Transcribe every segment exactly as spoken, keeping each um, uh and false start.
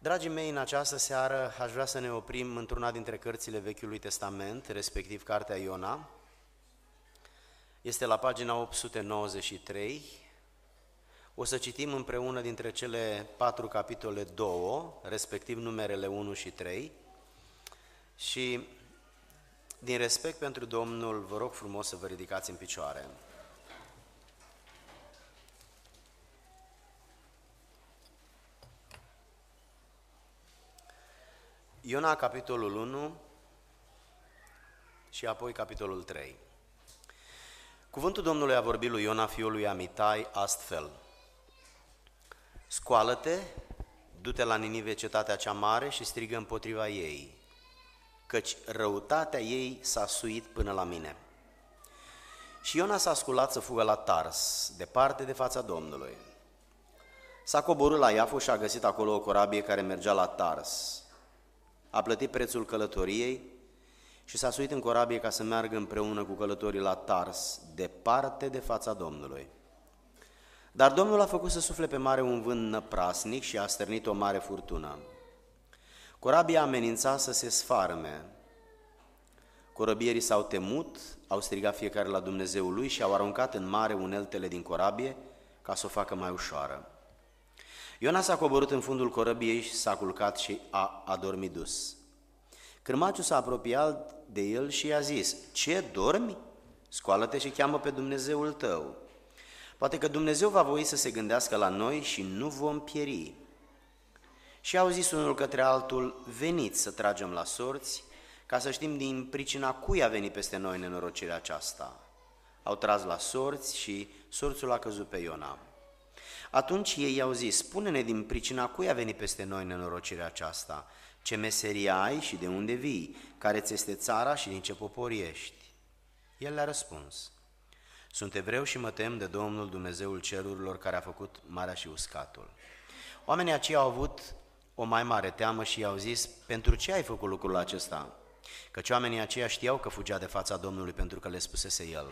Dragii mei, în această seară aș vrea să ne oprim într-una dintre cărțile Vechiului Testament, respectiv Cartea Iona. Este la pagina opt sute nouăzeci și trei. O să citim împreună dintre cele patru capitole două, respectiv numerele unu și trei. Și din respect pentru Domnul, vă rog frumos să vă ridicați în picioare. Iona, capitolul unu și apoi capitolul trei. Cuvântul Domnului a vorbit lui Iona, fiul lui Amitai, astfel: Scoală-te, du-te la Ninive, cetatea cea mare, și strigă împotriva ei, căci răutatea ei s-a suit până la mine. Și Iona s-a sculat să fugă la Tars, departe de fața Domnului. S-a coborât la Iafo și a găsit acolo o corabie care mergea la Tars. A plătit prețul călătoriei și s-a suit în corabie ca să meargă împreună cu călătorii la Tars, departe de fața Domnului. Dar Domnul a făcut să sufle pe mare un vânt năprasnic și a stârnit o mare furtună. Corabia amenința să se sfarme. Corăbierii s-au temut, au strigat fiecare la Dumnezeul lui și au aruncat în mare uneltele din corabie ca să o facă mai ușoară. Iona s-a coborât în fundul corăbiei și s-a culcat și a adormit dus. Cârmaciul s-a apropiat de el și i-a zis: Ce, dormi? Scoală-te și cheamă pe Dumnezeul tău. Poate că Dumnezeu va voi să se gândească la noi și nu vom pieri. Și au zis unul către altul: Veniți să tragem la sorți, ca să știm din pricina cui a venit peste noi nenorocirea aceasta. Au tras la sorți și sorțul a căzut pe Iona. Atunci ei i-au zis: Spune-ne din pricina cui a venit peste noi nenorocirea aceasta, ce meserie ai și de unde vii, care ți este țara și din ce popor ești. El le-a răspuns: Sunt evreu și mă tem de Domnul Dumnezeul cerurilor, care a făcut marea și uscatul. Oamenii aceia au avut o mai mare teamă și i-au zis: Pentru ce ai făcut lucrul acesta? Căci oamenii aceia știau că fugea de fața Domnului, pentru că le spusese el.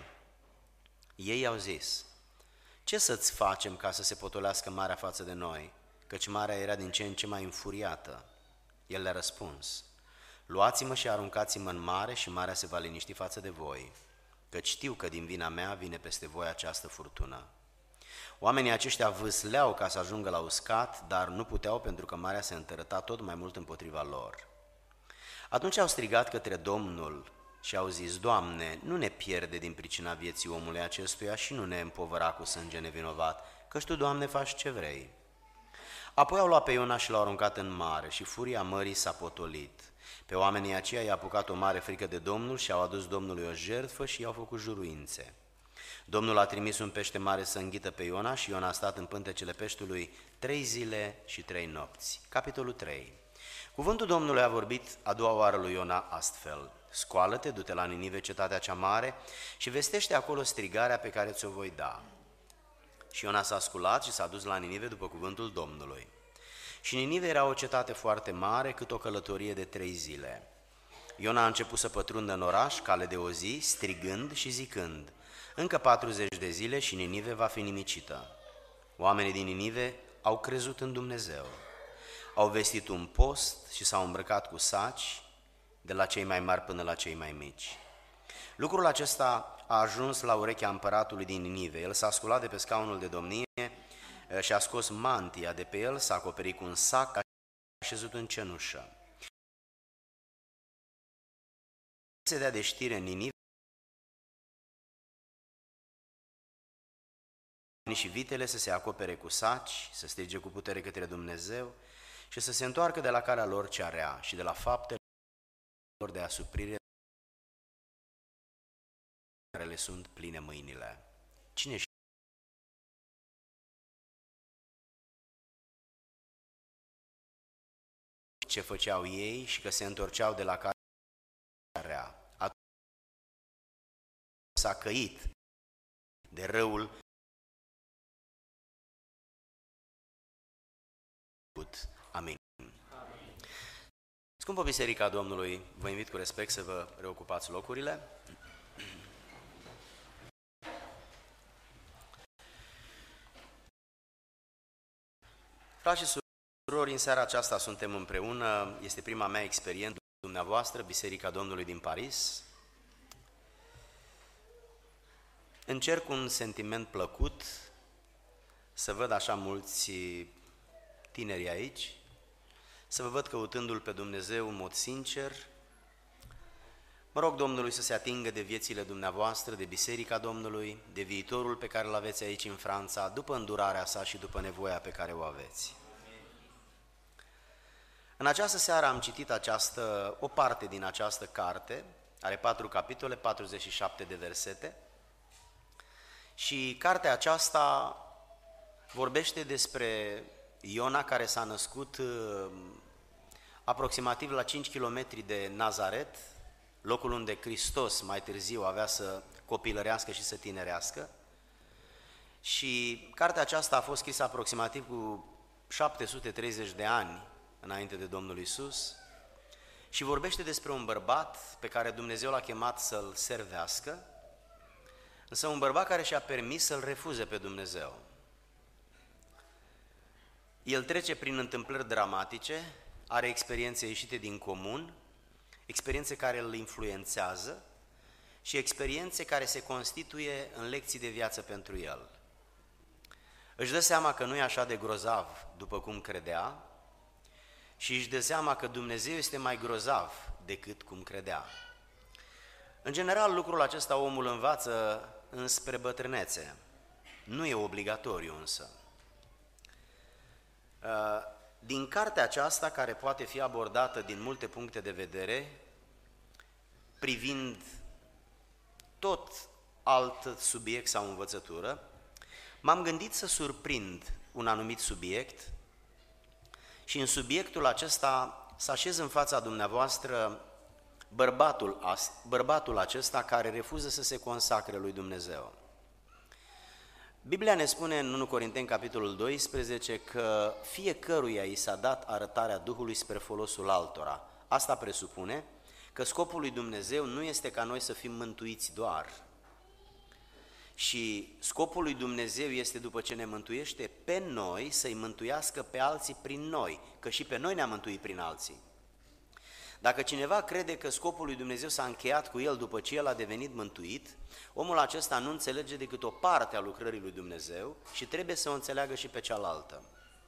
Ei i-au zis: Ce să-ți facem ca să se potolească marea față de noi? Căci marea era din ce în ce mai înfuriată. El le-a răspuns: Luați-mă și aruncați-mă în mare și marea se va liniști față de voi, căci știu că din vina mea vine peste voi această furtună. Oamenii aceștia vâsleau ca să ajungă la uscat, dar nu puteau, pentru că marea se întărăta tot mai mult împotriva lor. Atunci au strigat către Domnul și au zis: Doamne, nu ne pierde din pricina vieții omului acestuia și nu ne împovăra cu sânge nevinovat, căci Tu, Doamne, faci ce vrei. Apoi au luat pe Iona și l-au aruncat în mare și furia mării s-a potolit. Pe oamenii aceia i-a apucat o mare frică de Domnul și au adus Domnului o jertfă și i-au făcut juruințe. Domnul a trimis un pește mare să înghită pe Iona și Iona a stat în pântecele peștului trei zile și trei nopți. Capitolul trei. Cuvântul Domnului a vorbit a doua oară lui Iona astfel: Scoală-te, du-te la Ninive, cetatea cea mare, și vestește acolo strigarea pe care ți-o voi da. Și Iona s-a sculat și s-a dus la Ninive după cuvântul Domnului. Și Ninive era o cetate foarte mare, cât o călătorie de trei zile. Iona a început să pătrundă în oraș, cale de o zi, strigând și zicând: Încă patruzeci de zile și Ninive va fi nimicită. Oamenii din Ninive au crezut în Dumnezeu. Au vestit un post și s-au îmbrăcat cu saci, de la cei mai mari până la cei mai mici. Lucrul acesta a ajuns la urechea împăratului din Ninive. El s-a sculat de pe scaunul de domnie și a scos mantia de pe el, s-a acoperit cu un sac, a așezut în cenușă. Se dea de știre în Ninive și vitele să se acopere cu saci, să strige cu putere către Dumnezeu și să se întoarcă de la calea lor cea rea și de la faptele lor de asuprire care le sunt pline mâinile. Cine știe ce făceau ei și că se întorceau de la calea rea? Atunci s-a căit de răul Amin. Scumpă Biserica Domnului, vă invit cu respect să vă reocupați locurile. Frați și surori, în seara aceasta suntem împreună, este prima mea experiență cu dumneavoastră, Biserica Domnului din Paris. Încerc un sentiment plăcut, să văd așa mulți tineri aici, să vă văd căutându-L pe Dumnezeu în mod sincer. Mă rog Domnului să se atingă de viețile dumneavoastră, de Biserica Domnului, de viitorul pe care îl aveți aici în Franța, după îndurarea sa și după nevoia pe care o aveți. În această seară am citit această, o parte din această carte, are patru capitole, patruzeci și șapte de versete, și cartea aceasta vorbește despre Iona, care s-a născut aproximativ la cinci kilometri de Nazaret, locul unde Hristos mai târziu avea să copilărească și să tinerească. Și cartea aceasta a fost scrisă aproximativ cu șapte sute treizeci de ani înainte de Domnul Iisus și vorbește despre un bărbat pe care Dumnezeu l-a chemat să-l servească, însă un bărbat care și-a permis să-l refuze pe Dumnezeu. El trece prin întâmplări dramatice, are experiențe ieșite din comun, experiențe care îl influențează și experiențe care se constituie în lecții de viață pentru el. Își dă seama că nu e așa de grozav după cum credea și își dă seama că Dumnezeu este mai grozav decât cum credea. În general, lucrul acesta omul învață înspre bătrânețe. Nu e obligatoriu însă. Din cartea aceasta, care poate fi abordată din multe puncte de vedere, privind tot alt subiect sau învățătură, m-am gândit să surprind un anumit subiect și în subiectul acesta să așez în fața dumneavoastră bărbatul, bărbatul acesta care refuză să se consacre lui Dumnezeu. Biblia ne spune în unu Corinteni, capitolul doisprezece, că fiecăruia i s-a dat arătarea Duhului spre folosul altora. Asta presupune că scopul lui Dumnezeu nu este ca noi să fim mântuiți doar. Și scopul lui Dumnezeu este, după ce ne mântuiește pe noi, să-i mântuiască pe alții prin noi, că și pe noi ne-a mântuit prin alții. Dacă cineva crede că scopul lui Dumnezeu s-a încheiat cu el după ce el a devenit mântuit, omul acesta nu înțelege decât o parte a lucrării lui Dumnezeu și trebuie să o înțeleagă și pe cealaltă.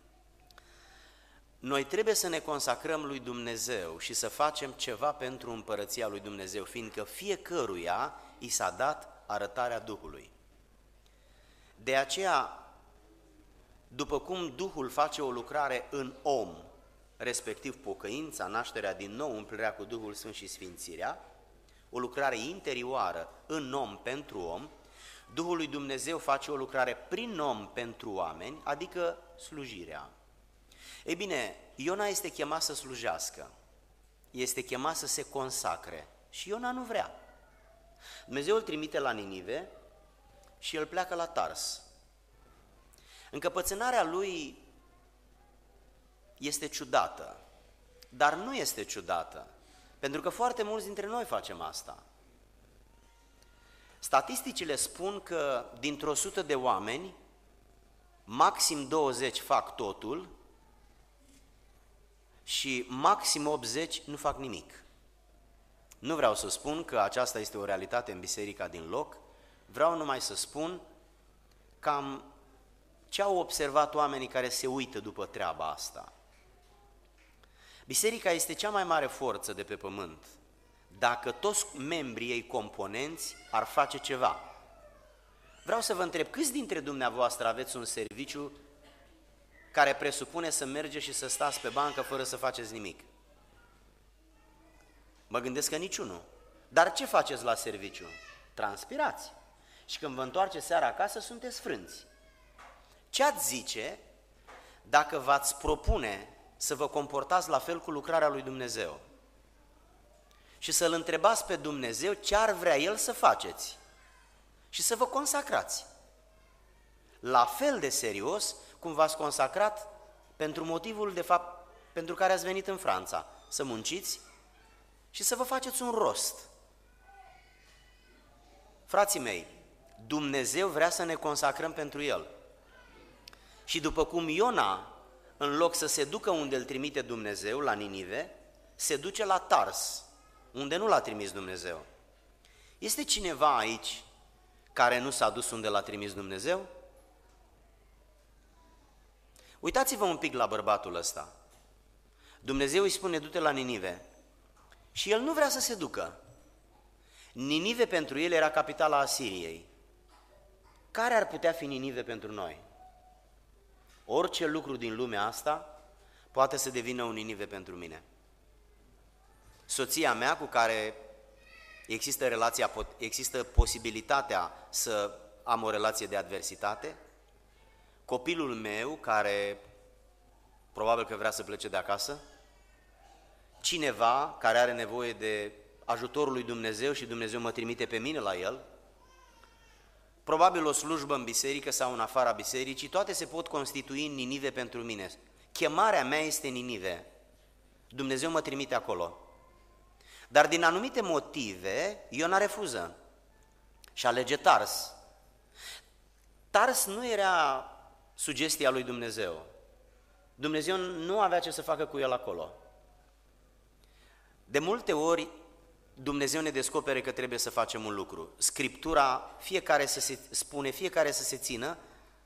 Noi trebuie să ne consacrăm lui Dumnezeu și să facem ceva pentru împărăția lui Dumnezeu, fiindcă fiecăruia i s-a dat arătarea Duhului. De aceea, după cum Duhul face o lucrare în om, respectiv pocăința, nașterea din nou, umplirea cu Duhul Sfânt și sfințirea, o lucrare interioară în om pentru om, Duhul lui Dumnezeu face o lucrare prin om pentru oameni, adică slujirea. Ei bine, Iona este chemat să slujească, este chemat să se consacre și Iona nu vrea. Dumnezeu îl trimite la Ninive și el pleacă la Tars. Încăpățânarea lui este ciudată, dar nu este ciudată, pentru că foarte mulți dintre noi facem asta. Statisticile spun că dintr-o sută de oameni, maxim douăzeci fac totul și maxim optzeci nu fac nimic. Nu vreau să spun că aceasta este o realitate în biserica din loc, vreau numai să spun cam ce au observat oamenii care se uită după treaba asta. Biserica este cea mai mare forță de pe pământ, dacă toți membrii ei componenți ar face ceva. Vreau să vă întreb, câți dintre dumneavoastră aveți un serviciu care presupune să mergeți și să stați pe bancă fără să faceți nimic? Mă gândesc că niciunul. Dar ce faceți la serviciu? Transpirați. Și când vă întoarceți seara acasă, sunteți frânți. Ce ați zice dacă v-ați propune să vă comportați la fel cu lucrarea lui Dumnezeu și să-L întrebați pe Dumnezeu ce ar vrea El să faceți și să vă consacrați la fel de serios cum v-ați consacrat pentru motivul de fapt pentru care ați venit în Franța, să munciți și să vă faceți un rost. Frații mei, Dumnezeu vrea să ne consacrăm pentru El. Și după cum Iona în loc să se ducă unde îl trimite Dumnezeu, la Ninive, se duce la Tars, unde nu l-a trimis Dumnezeu. Este cineva aici care nu s-a dus unde l-a trimis Dumnezeu? Uitați-vă un pic la bărbatul ăsta. Dumnezeu îi spune, du-te la Ninive. Și el nu vrea să se ducă. Ninive pentru el era capitala Asiriei. Care ar putea fi Ninive pentru noi? Orice lucru din lumea asta poate să devină un Ninive pentru mine. Soția mea, cu care există relația, există posibilitatea să am o relație de adversitate, copilul meu, care probabil că vrea să plece de acasă, cineva care are nevoie de ajutorul lui Dumnezeu și Dumnezeu mă trimite pe mine la el, probabil o slujbă în biserică sau în afara bisericii, toate se pot constitui în Ninive pentru mine. Chemarea mea este Ninive. Dumnezeu mă trimite acolo. Dar din anumite motive, Iona refuză și alege Tars. Tars nu era sugestia lui Dumnezeu. Dumnezeu nu avea ce să facă cu el acolo. De multe ori, Dumnezeu ne descopere că trebuie să facem un lucru. Scriptura, fiecare să se spune, fiecare să se țină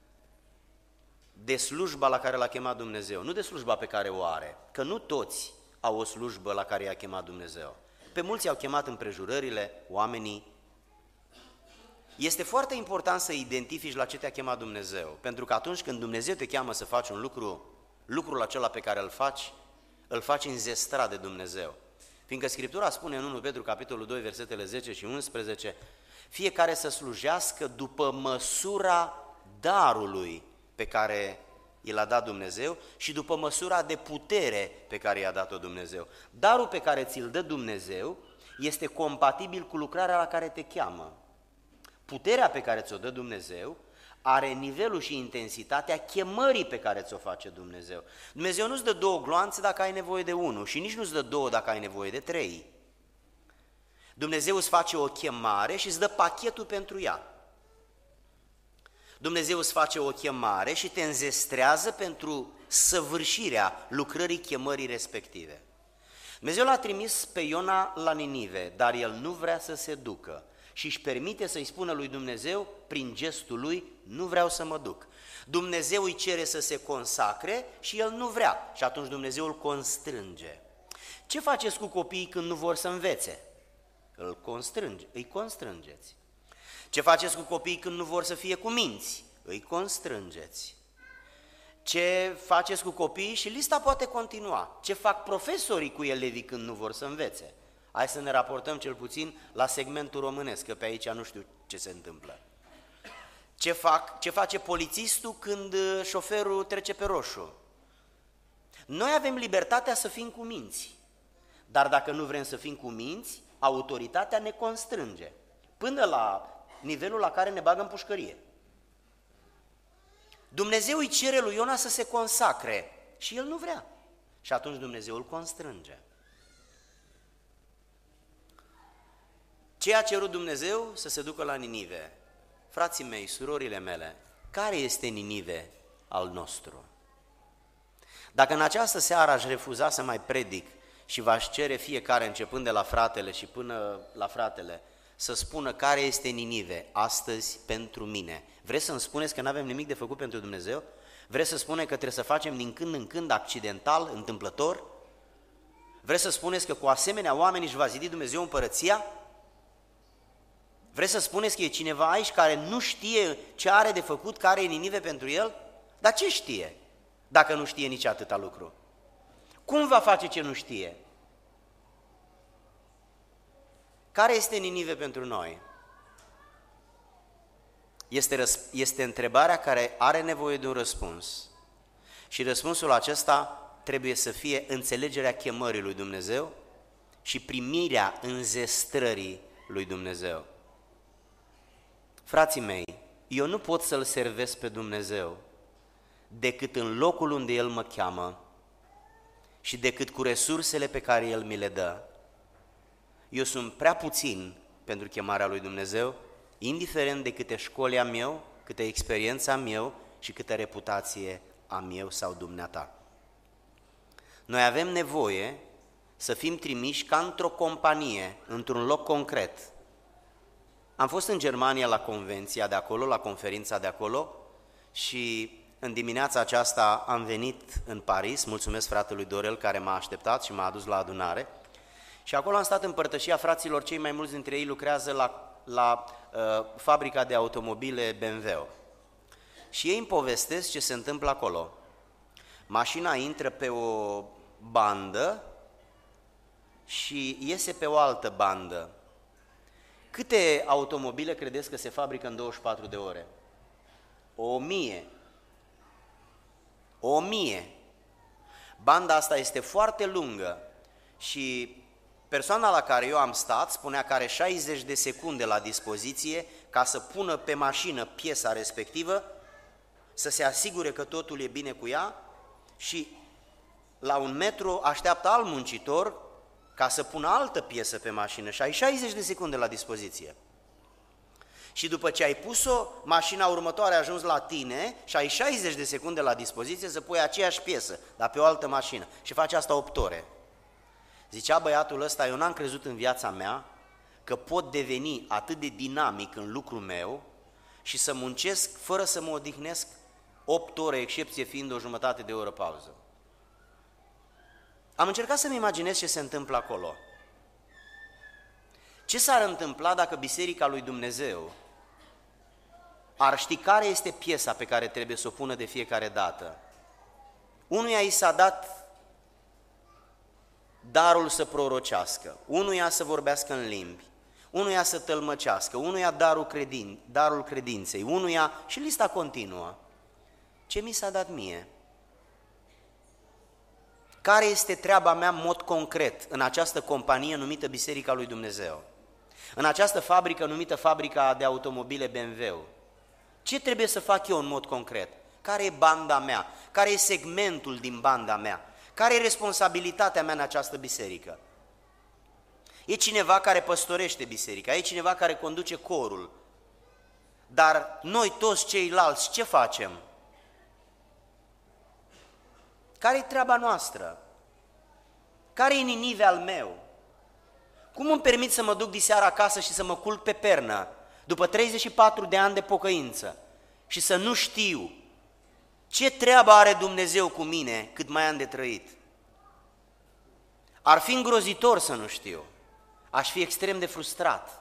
de slujba la care l-a chemat Dumnezeu, nu de slujba pe care o are, că nu toți au o slujbă la care i-a chemat Dumnezeu. Pe mulți i-au chemat împrejurările, oamenii. Este foarte important să identifici la ce te-a chemat Dumnezeu, pentru că atunci când Dumnezeu te cheamă să faci un lucru, lucrul acela pe care îl faci, îl faci înzestrat de Dumnezeu. Fiindcă Scriptura spune în întâi Petru, capitolul doi, versetele zece și unsprezece, fiecare să slujească după măsura darului pe care i l-a dat Dumnezeu și după măsura de putere pe care i-a dat-o Dumnezeu. Darul pe care ți-l dă Dumnezeu este compatibil cu lucrarea la care te cheamă. Puterea pe care ți-o dă Dumnezeu are nivelul și intensitatea chemării pe care ți-o face Dumnezeu. Dumnezeu nu-ți dă două gloanțe dacă ai nevoie de unul și nici nu-ți dă două dacă ai nevoie de trei. Dumnezeu îți face o chemare și îți dă pachetul pentru ea. Dumnezeu îți face o chemare și te înzestrează pentru săvârșirea lucrării chemării respective. Dumnezeu l-a trimis pe Iona la Ninive, dar el nu vrea să se ducă și își permite să-i spună lui Dumnezeu, prin gestul lui, nu vreau să mă duc. Dumnezeu îi cere să se consacre și el nu vrea și atunci Dumnezeu îl constrânge. Ce faceți cu copiii când nu vor să învețe? Îl constrânge, îi constrângeți. Ce faceți cu copiii când nu vor să fie cuminți? Îi constrângeți. Ce faceți cu copiii? Și lista poate continua. Ce fac profesorii cu elevii când nu vor să învețe? Hai să ne raportăm cel puțin la segmentul românesc, că pe aici nu știu ce se întâmplă. Ce, fac, ce face polițistul când șoferul trece pe roșu? Noi avem libertatea să fim cuminți, dar dacă nu vrem să fim cuminți, autoritatea ne constrânge, până la nivelul la care ne bagă în pușcărie. Dumnezeu îi cere lui Iona să se consacre și el nu vrea. Și atunci Dumnezeu îl constrânge. Ce a cerut Dumnezeu? Să se ducă la Ninive. Frații mei, surorile mele, care este Ninive al nostru? Dacă în această seară aș refuza să mai predic și v-aș cere fiecare, începând de la fratele și până la fratele, să spună care este Ninive astăzi pentru mine. Vreți să-mi spuneți că nu avem nimic de făcut pentru Dumnezeu? Vreți să spuneți că trebuie să facem din când în când, accidental, întâmplător? Vreți să spuneți că cu asemenea oameni își va zidi Dumnezeu împărăția? Vreți să spuneți că e cineva aici care nu știe ce are de făcut, care e Ninive pentru el? Dar ce știe dacă nu știe nici atâta lucru? Cum va face ce nu știe? Care este Ninive pentru noi? Este, este întrebarea care are nevoie de un răspuns. Și răspunsul acesta trebuie să fie înțelegerea chemării lui Dumnezeu și primirea înzestrării lui Dumnezeu. Frații mei, eu nu pot să-L servesc pe Dumnezeu decât în locul unde El mă cheamă și decât cu resursele pe care El mi le dă. Eu sunt prea puțin pentru chemarea lui Dumnezeu, indiferent de câte școli am eu, câte experiență am eu și câtă reputație am eu sau dumneata. Noi avem nevoie să fim trimiși ca într-o companie, într-un loc concret. Am fost în Germania la convenția de acolo, la conferința de acolo și în dimineața aceasta am venit în Paris, mulțumesc fratelui Dorel care m-a așteptat și m-a adus la adunare. Și acolo am stat în părtășia fraților, cei mai mulți dintre ei lucrează la, la uh, fabrica de automobile B M W. Și ei îmi povestesc ce se întâmplă acolo. Mașina intră pe o bandă și iese pe o altă bandă. Câte automobile credeți că se fabrică în douăzeci și patru de ore? O mie. O mie. Banda asta este foarte lungă și persoana la care eu am stat spunea că are șaizeci de secunde la dispoziție ca să pună pe mașină piesa respectivă, să se asigure că totul e bine cu ea și la un metru așteaptă alt muncitor ca să pună altă piesă pe mașină și ai șaizeci de secunde la dispoziție. Și după ce ai pus-o, mașina următoare a ajuns la tine și ai șaizeci de secunde la dispoziție să pui aceeași piesă, dar pe o altă mașină. Și faci asta opt ore. Zicea băiatul ăsta, eu n-am crezut în viața mea că pot deveni atât de dinamic în lucrul meu și să muncesc fără să mă odihnesc opt ore, excepție fiind o jumătate de oră pauză. Am încercat să-mi imaginez ce se întâmplă acolo. Ce s-ar întâmpla dacă Biserica lui Dumnezeu ar ști care este piesa pe care trebuie să o pună de fiecare dată? Unuia i s-a dat darul să prorocească, unuia să vorbească în limbi, unuia să tălmăcească, unuia darul, credin, darul credinței, unuia și lista continuă. Ce mi s-a dat mie? Care este treaba mea în mod concret în această companie numită Biserica lui Dumnezeu? În această fabrică numită Fabrica de Automobile B M W? Ce trebuie să fac eu în mod concret? Care e banda mea? Care e segmentul din banda mea? Care e responsabilitatea mea în această biserică? E cineva care păstorește biserica, e cineva care conduce corul, dar noi toți ceilalți ce facem? Care-i treaba noastră? Care-i Ninive al meu? Cum îmi permit să mă duc diseară acasă și să mă culc pe pernă, după treizeci și patru de ani de pocăință, și să nu știu ce treabă are Dumnezeu cu mine cât mai am de trăit? Ar fi îngrozitor să nu știu. Aș fi extrem de frustrat.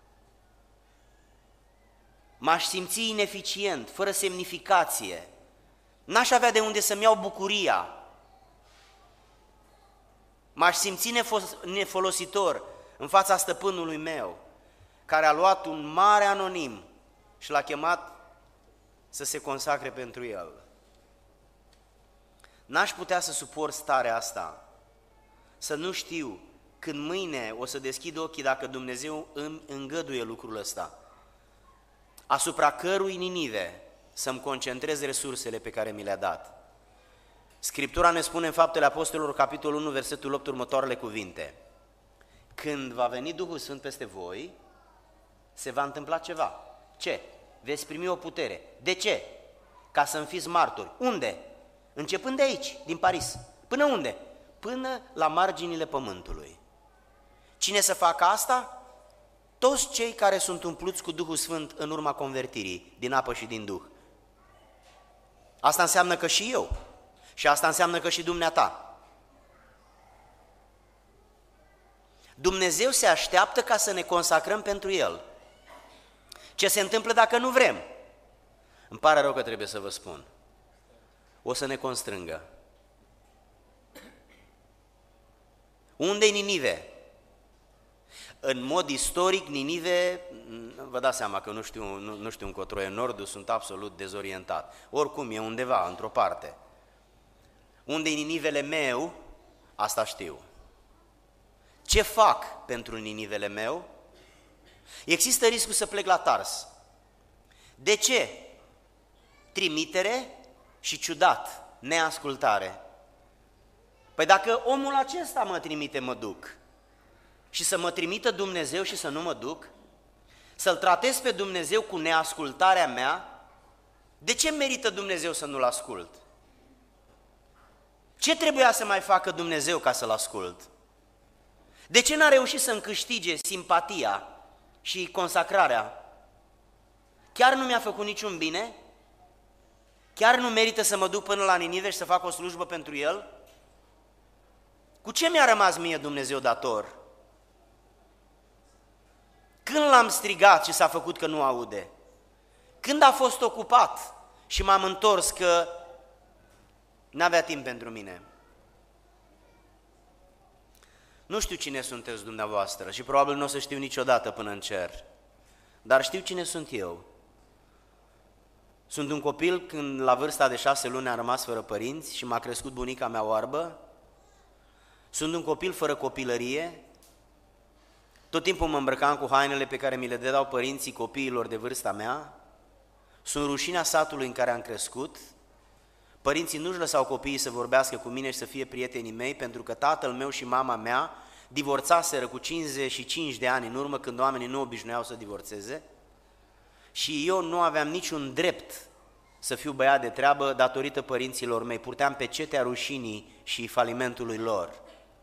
M-aș simți ineficient, fără semnificație. N-aș avea de unde să-mi iau bucuria. M-aș simți nefolositor în fața stăpânului meu, care a luat un mare anonim și l-a chemat să se consacre pentru el. N-aș putea să suport starea asta, să nu știu când mâine o să deschid ochii dacă Dumnezeu îmi îngăduie lucrul ăsta, asupra cărui Ninive să-mi concentrez resursele pe care mi le-a dat. Scriptura ne spune în Faptele Apostolilor, capitolul unu, versetul opt, următoarele cuvinte: când va veni Duhul Sfânt peste voi, se va întâmpla ceva. Ce? Veți primi o putere. De ce? Ca să-mi fiți martori. Unde? Începând de aici, din Paris. Până unde? Până la marginile pământului. Cine să facă asta? Toți cei care sunt umpluți cu Duhul Sfânt în urma convertirii, din apă și din Duh. Asta înseamnă că și eu. Și asta înseamnă că și dumneata. Dumnezeu se așteaptă ca să ne consacrăm pentru El. Ce se întâmplă dacă nu vrem? Îmi pare rău că trebuie să vă spun. O să ne constrângă. Unde-i Ninive? În mod istoric, Ninive, vă dați seama că nu știu, nu, nu știu încotro e nordul, sunt absolut dezorientat. Oricum e undeva, într-o parte. Unde-i Ninivele meu? Asta știu. Ce fac pentru Ninivele meu? Există riscul să plec la Tars. De ce? Trimitere și ciudat, neascultare. Păi dacă omul acesta mă trimite, mă duc. Și să mă trimită Dumnezeu și să nu mă duc? Să-L tratez pe Dumnezeu cu neascultarea mea? De ce merită Dumnezeu să nu-L ascult? Ce trebuia să mai facă Dumnezeu ca să-L ascult? De ce n-a reușit să-mi câștige simpatia și consacrarea? Chiar nu mi-a făcut niciun bine? Chiar nu merită să mă duc până la Ninive și să fac o slujbă pentru El? Cu ce mi-a rămas mie Dumnezeu dator? Când l-am strigat și s-a făcut că nu aude? Când a fost ocupat și m-am întors că n-avea timp pentru mine? Nu știu cine sunteți dumneavoastră și probabil nu o să știu niciodată până în cer, dar știu cine sunt eu. Sunt un copil când la vârsta de șase luni am rămas fără părinți și m-a crescut bunica mea oarbă. Sunt un copil fără copilărie. Tot timpul mă îmbrăcam cu hainele pe care mi le dădeau părinții copiilor de vârsta mea. Sunt rușinea satului în care am crescut. Părinții nu-și lăsau copiii să vorbească cu mine și să fie prietenii mei, pentru că tatăl meu și mama mea divorțaseră cu cincizeci și cinci de ani în urmă, când oamenii nu obișnuiau să divorțeze. Și eu nu aveam niciun drept să fiu băiat de treabă datorită părinților mei. Purteam pecetea rușinii și falimentului lor.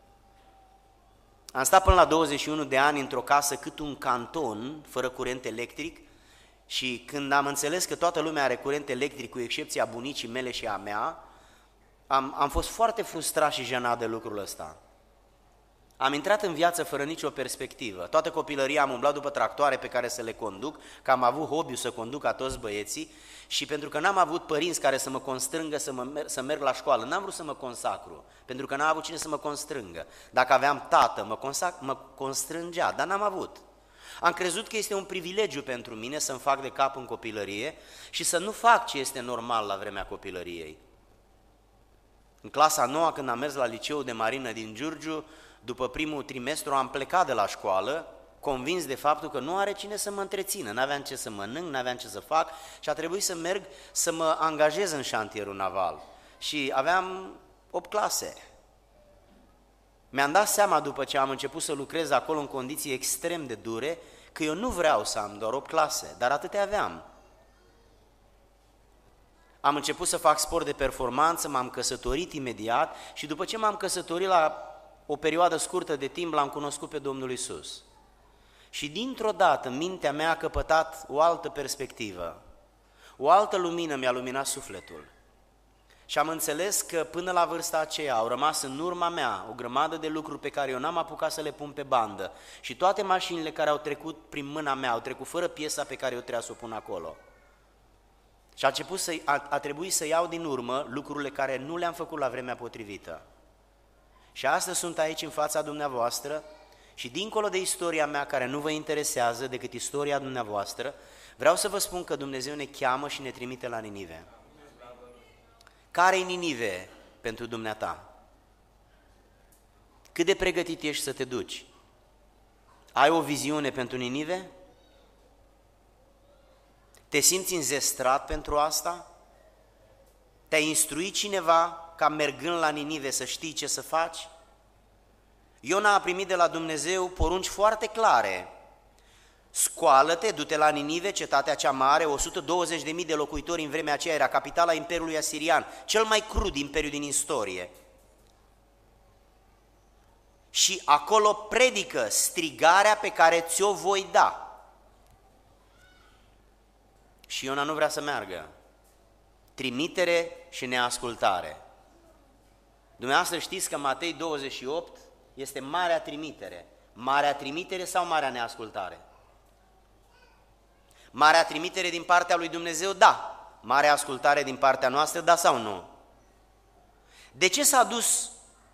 Am stat până la douăzeci și unu de ani într-o casă cât un canton, fără curent electric, și când am înțeles că toată lumea are curent electric, cu excepția bunicii mele și a mea, am, am fost foarte frustrat și jenat de lucrul ăsta. Am intrat în viață fără nicio perspectivă. Toată copilăria am umblat după tractoare pe care să le conduc, că am avut hobby-ul să conduc ca toți băieții, și pentru că n-am avut părinți care să mă constrângă să, mă mer- să merg la școală, n-am vrut să mă consacru, pentru că n-am avut cine să mă constrângă. Dacă aveam tată, mă, consac- mă constrângea, dar n-am avut. Am crezut că este un privilegiu pentru mine să-mi fac de cap în copilărie și să nu fac ce este normal la vremea copilăriei. În clasa a noua, când am mers la liceul de marină din Giurgiu, după primul trimestru am plecat de la școală, convins de faptul că nu are cine să mă întrețină, n-aveam ce să mănânc, n-aveam ce să fac și a trebuit să merg să mă angajez în șantierul naval. Și aveam opt clase. Mi-am dat seama după ce am început să lucrez acolo în condiții extrem de dure, că eu nu vreau să am doar opt clase, dar atâtea aveam. Am început să fac sport de performanță, m-am căsătorit imediat și după ce m-am căsătorit, la o perioadă scurtă de timp l-am cunoscut pe Domnul Iisus. Și dintr-o dată mintea mea a căpătat o altă perspectivă, o altă lumină mi-a luminat sufletul. Și am înțeles că până la vârsta aceea au rămas în urma mea o grămadă de lucruri pe care eu n-am apucat să le pun pe bandă și toate mașinile care au trecut prin mâna mea au trecut fără piesa pe care eu trebuia să o pun acolo. Și a, început să, a, a trebuit să iau din urmă lucrurile care nu le-am făcut la vremea potrivită. Și astăzi sunt aici în fața dumneavoastră și dincolo de istoria mea, care nu vă interesează decât istoria dumneavoastră, vreau să vă spun că Dumnezeu ne cheamă și ne trimite la Ninive. Care-i Ninive pentru dumneata? Cât de pregătit ești să te duci? Ai o viziune pentru Ninive? Te simți înzestrat pentru asta? Te-ai instruit cineva ca mergând la Ninive să știi ce să faci? Iona a primit de la Dumnezeu porunci foarte clare. Scoală-te, du-te la Ninive, cetatea cea mare, o sută douăzeci de mii de locuitori în vremea aceea, era capitala Imperiului Asirian, cel mai crud imperiu din istorie. Și acolo predică strigarea pe care ți-o voi da. Și Iona nu vrea să meargă. Trimitere și neascultare. Dumneavoastră știți că Matei douăzeci și opt este marea trimitere. Marea trimitere sau marea neascultare? Marea trimitere din partea lui Dumnezeu, da. Marea ascultare din partea noastră, da sau nu? De ce s-a dus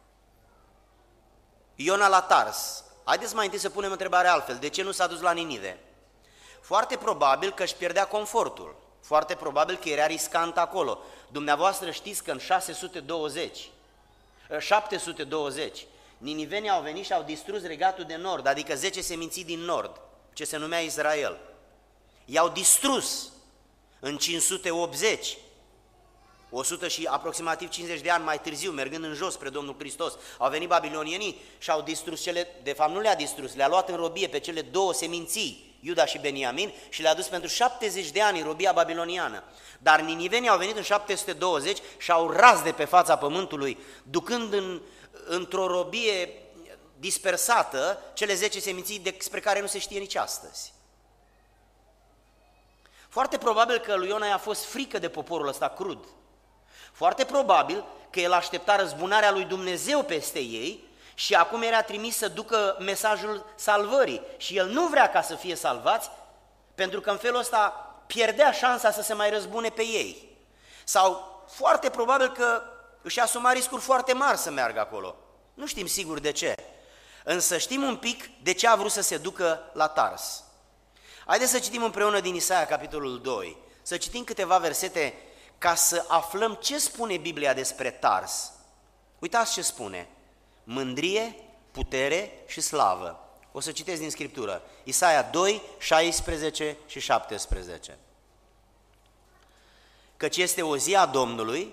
Iona la Tars? Haideți mai întâi să punem întrebarea altfel. De ce nu s-a dus la Ninive? Foarte probabil că își pierdea confortul. Foarte probabil că era riscant acolo. Dumneavoastră știți că în șase sute douăzeci, șapte sute douăzeci, ninivenii au venit și au distrus regatul de nord, adică zece seminții din nord, ce se numea Israel. I-au distrus în cinci sute optzeci, o sută și aproximativ cincizeci de ani mai târziu, mergând în jos spre Domnul Hristos, au venit babilonienii și au distrus cele, de fapt nu le-a distrus, le-a luat în robie pe cele două seminții, Iuda și Beniamin, și le-a dus pentru șaptezeci de ani în robia babiloniană. Dar ninivenii au venit în șapte sute douăzeci și au ras de pe fața pământului, ducând în, într-o robie dispersată cele zece seminții despre care nu se știe nici astăzi. Foarte probabil că lui Iona i-a fost frică de poporul ăsta crud. Foarte probabil că el aștepta răzbunarea lui Dumnezeu peste ei și acum era trimis să ducă mesajul salvării. Și el nu vrea ca să fie salvați, pentru că în felul ăsta pierdea șansa să se mai răzbune pe ei. Sau foarte probabil că își asuma riscuri foarte mari să meargă acolo. Nu știm sigur de ce, însă știm un pic de ce a vrut să se ducă la Tars. Haideți să citim împreună din Isaia, capitolul doi, să citim câteva versete ca să aflăm ce spune Biblia despre Tars. Uitați ce spune: mândrie, putere și slavă. O să citesc din Scriptură, Isaia doi, șaisprezece și șaptesprezece. Căci este o zi a Domnului.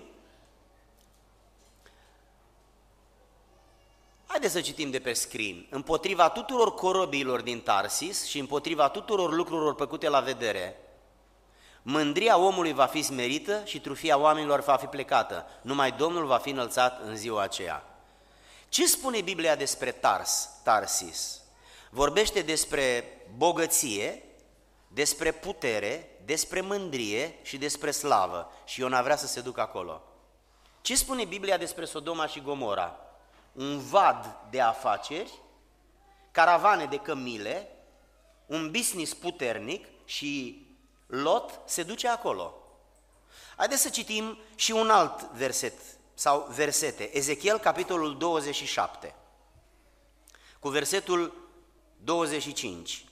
Haideți să citim de pe screen. Împotriva tuturor corobiilor din Tarsis și împotriva tuturor lucrurilor făcute la vedere, mândria omului va fi smerită și trufia oamenilor va fi plecată. Numai Domnul va fi înălțat în ziua aceea. Ce spune Biblia despre Tars, Tarsis? Vorbește despre bogăție, despre putere, despre mândrie și despre slavă. Și Iona vrea să se ducă acolo. Ce spune Biblia despre Sodoma și Gomora? Un vad de afaceri, caravane de cămile, un business puternic și Lot se duce acolo. Haideți să citim și un alt verset sau versete. Ezechiel, capitolul douăzeci și șapte, cu versetul douăzeci și cinci.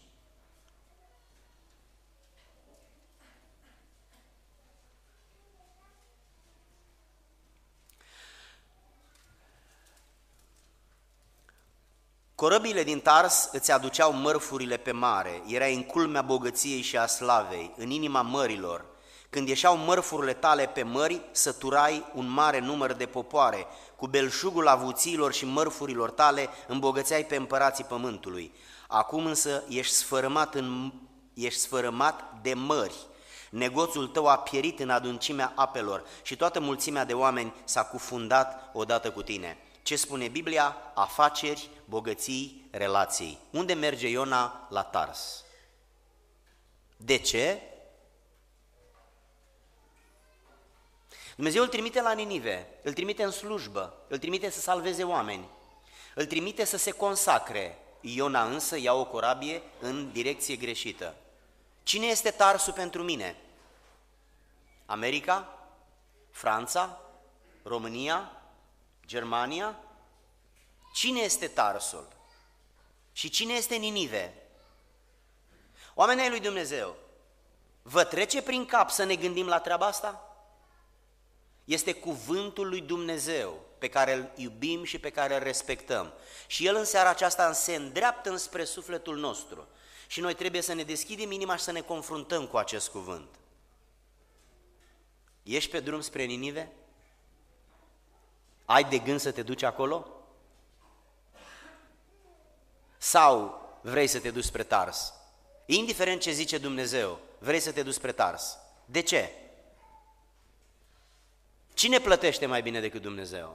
Corăbiile din Tars îți aduceau mărfurile pe mare, erai în culmea bogăției și a slavei, în inima mărilor. Când ieșeau mărfurile tale pe mări, săturai un mare număr de popoare, cu belșugul avuțiilor și mărfurilor tale îmbogățeai pe împărații pământului. Acum însă ești sfărâmat, în, ești sfărâmat de mări, negoțul tău a pierit în adâncimea apelor și toată mulțimea de oameni s-a cufundat odată cu tine. Ce spune Biblia? Afaceri, bogății, relații. Unde merge Iona? La Tars. De ce? Dumnezeu îl trimite la Ninive, îl trimite în slujbă, îl trimite să salveze oameni, îl trimite să se consacre. Iona însă ia o corabie în direcție greșită. Cine este Tarsul pentru mine? America? Franța? România? Germania? Cine este Tarsul? Și cine este Ninive? Oamenii lui Dumnezeu, vă trece prin cap să ne gândim la treaba asta? Este cuvântul lui Dumnezeu pe care îl iubim și pe care îl respectăm. Și el în seara aceasta se îndreaptă înspre sufletul nostru. Și noi trebuie să ne deschidem inima și să ne confruntăm cu acest cuvânt. Ești pe drum spre Ninive? Ai de gând să te duci acolo? Sau vrei să te duci spre Tars? Indiferent ce zice Dumnezeu, vrei să te duci spre Tars. De ce? Cine plătește mai bine decât Dumnezeu?